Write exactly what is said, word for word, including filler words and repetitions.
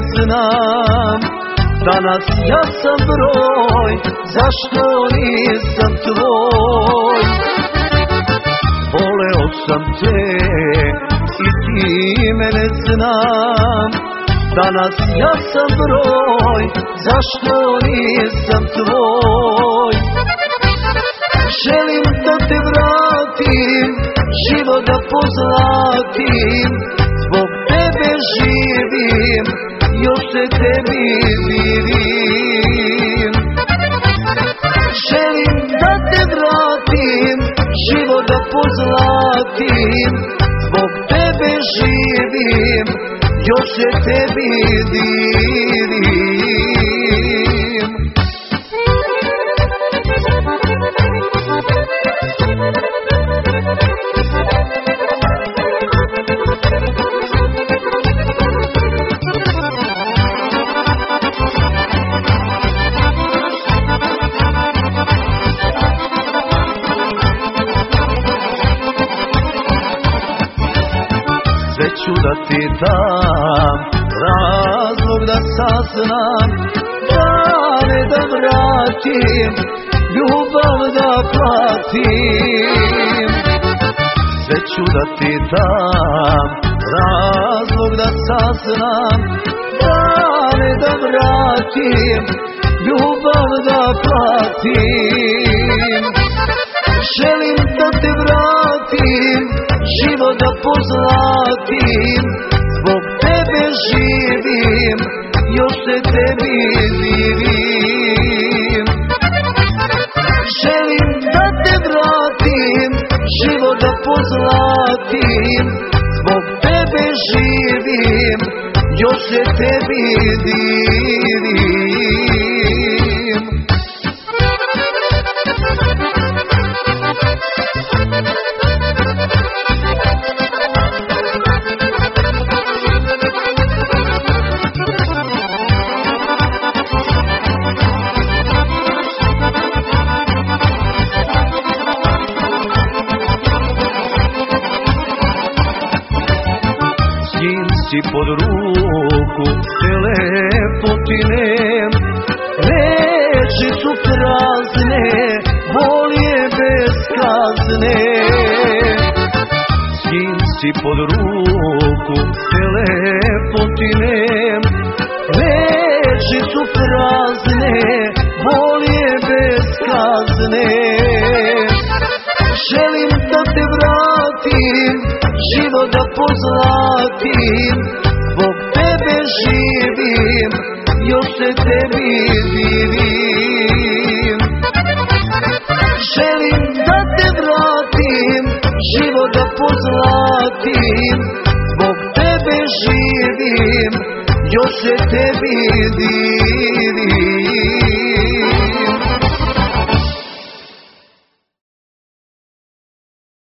znam. Danas ja sam broj, zašto nisam tvoj? Voleo sam te i ti mene znam. Danas ja sam broj, zašto nisam tvoj? Želim da te vratim, život da pozlatim, zbog tebe živim, još se tebi divim. Želim da te vratim, život da pozlatim, zbog tebe živim, još se tebi divim. Sve ću da ti dam, razlog da saznam, dane da vratim, ljubav da platim. Sve ću da ti dam, razlog da saznam, dane da vratim, ljubav da platim. Želim da te vratim, život da pozlatim, zbog tebe živim, još se tebi divim. Želim da te vratim, život da pozlatim, zbog tebe živim, još se tebi divim. Si pod ruku telepotinem, reči su prazne, bol je bez kazne. S kim si pod ruku telepotinem, reči su prazne, bol je bez kazne. Želim da te vratim, život da pozlatim, zbog tebe živim, još se tebi divim. Želim da te vratim, život da pozlatim, zbog tebe živim, još se tebi divim.